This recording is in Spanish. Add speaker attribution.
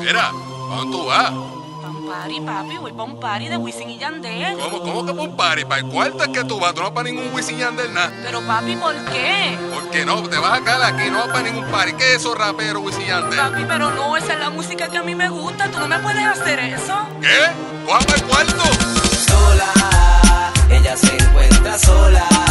Speaker 1: Mira, ¿a dónde tú vas?
Speaker 2: Pa' un party, papi, voy pa' un party de Wisin y Yandel.
Speaker 1: ¿Cómo que por un party? ¿Para el cuarto es que tú vas? Tú no vas para ningún Wisin y Yandel nada.
Speaker 2: Pero papi, ¿por qué?
Speaker 1: ¿Por qué no? Te vas a quedar aquí, no vas para ningún party. ¿Qué es eso, rapero, Wisin y Yandel?
Speaker 2: Papi, pero no, esa es la música que a mí me gusta. Tú no me puedes hacer eso.
Speaker 1: ¿Qué? ¿Tú vas para el cuarto?
Speaker 3: Sola, ella se encuentra sola.